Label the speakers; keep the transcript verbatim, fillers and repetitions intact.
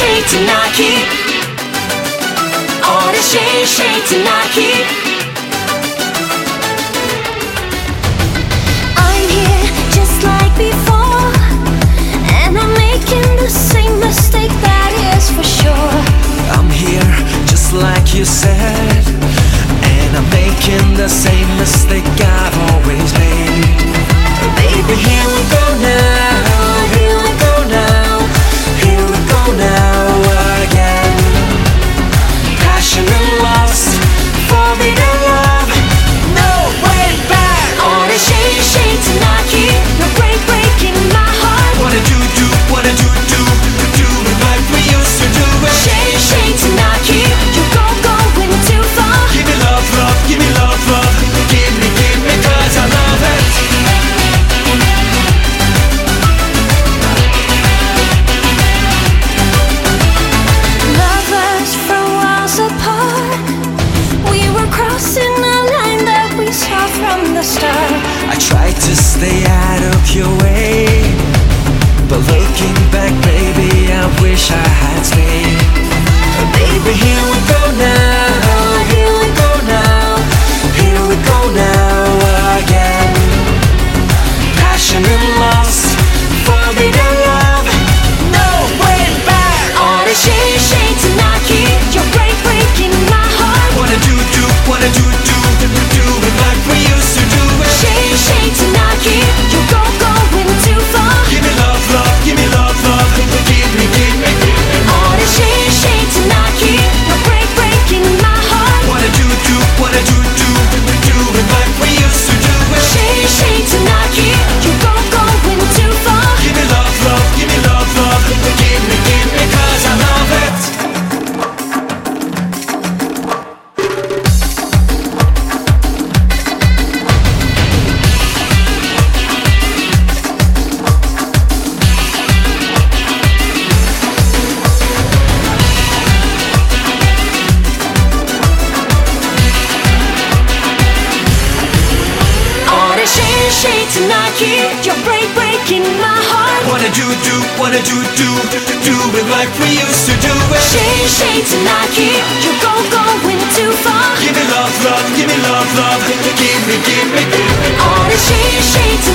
Speaker 1: shade tonight. All the shade, shade tonight. I'm here just like before, and I'm making the same mistake, that is for sure.
Speaker 2: I'm here just like you said, and I'm making the same mistake I've always made. Baby, here we go now, here we go now, here we go now again. Passion and lust, forbidden love, no way back.
Speaker 1: All the shade, shade tonight. No break, breaking my heart.
Speaker 2: What did you do, what did you do, do it like we used to do it.
Speaker 1: Shade, shade tonight. You go, going too far.
Speaker 2: Give me love, love, give me love, love. Give me, give me, cause I love it.
Speaker 1: Lovers from miles apart, we were crossing a line that we saw from the start.
Speaker 2: I tried to stay out of your way, but looking back, baby, I wish I had stayed. Baby, here we go now, here we go now, here we go now again. Passion and lust, forbidden love, no way back.
Speaker 1: All the shade, shade tonight. You're break, breaking my heart.
Speaker 2: What did you do, what did you do, do it like we used to do it.
Speaker 1: Shade, shade tonight. You go, going too far.
Speaker 2: Give me love, love, give me love, love. Give me, give me, give me.
Speaker 1: All the shade, shade tonight. You're break, breaking my heart.
Speaker 2: What did you do, what did you do, do it like we used to do it.
Speaker 1: Shade, shade tonight. You go, going too far.
Speaker 2: Give me love, love, give me love, love. Give me, give me, cause I love it.
Speaker 1: All the shade, shade tonight. You're break, breaking my heart.
Speaker 2: What did you do, what did you do, do it like we used to do it.
Speaker 1: Shade, shade tonight. You go, going too far.
Speaker 2: Give me love, love, give me love, love. Give me, give me, give me.
Speaker 1: All the shade, shade tonight.